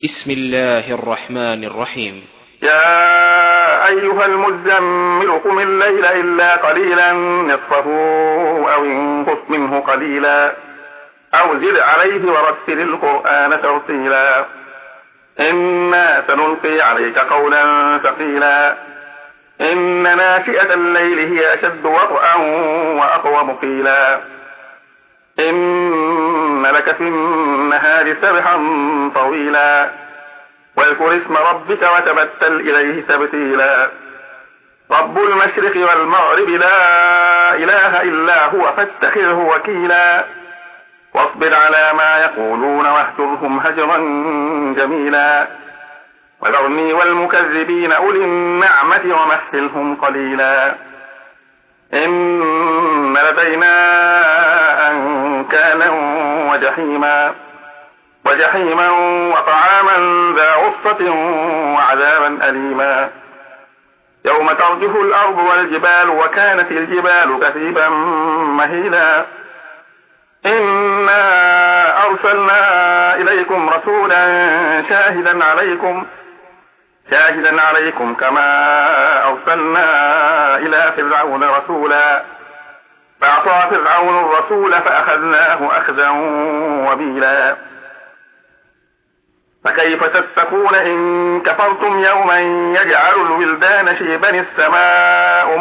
بسم الله الرحمن الرحيم. يا أيها المزمل قم الليل إلا قليلا نصفه أو انقص منه قليلا أو زد عليه ورتل القرآن ترتيلا إنا سنلقي عليك قولا ثقيلا إن ناشئة الليل هي أشد وطئا وأقوم قيلا إن لك في النهار سبحا طويلا واذكر اسم ربك وتبتل إليه تبتيلا رب المشرق والمغرب لا إله إلا هو فاتخذه وكيلا واصبر على ما يقولون واهجرهم هجرا جميلا وذرني والمكذبين أولي النعمة ومهلهم قليلا إن لدينا أنكالا وجحيما وطعاما ذا غصة وعذابا أليما يوم ترجف الأرض والجبال وكانت الجبال كثيبا مهيلا إنا أرسلنا إليكم رسولا شاهدا عليكم كما أرسلنا إلى فرعون رسولا فأعطى فرعون الرسول فأخذناه أخذا وبيلا فكيف تتقون إن كفرتم يوما يجعل الولدان شيبا السماء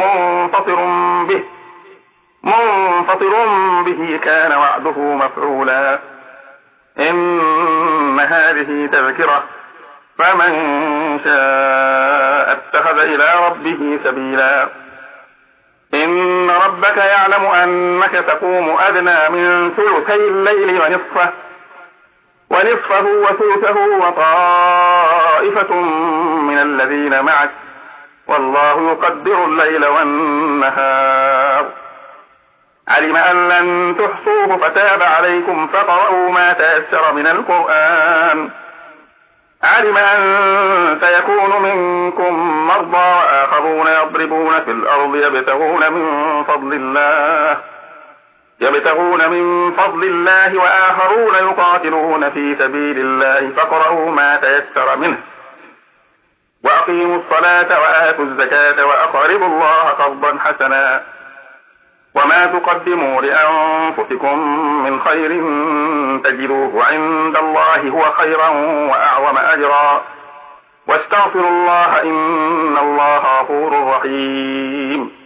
منفطر به كان وعده مفعولا إن هذه تذكرة فمن شاء اتخذ إلى ربه سبيلا إن ربك يعلم أنك تقوم أدنى من ثلثي الليل ونصفه وثلثه وطائفة من الذين معك والله يقدر الليل والنهار علم أن لن تحصوه فتاب عليكم فقرأوا ما تيسر من القرآن علم أن سيكون منكم مرضى وآخرون يضربون في الأرض يبتغون من فضل الله وآخرون يقاتلون في سبيل الله فاقرؤوا ما تيسر منه وأقيموا الصلاة وآتوا الزكاة وأقرضوا الله قرضا حسنا وما تقدموا لأنفسكم من خير تجدوه عند الله هو خيرا وأعظم أجرا واستغفروا الله إن الله غفور رحيم.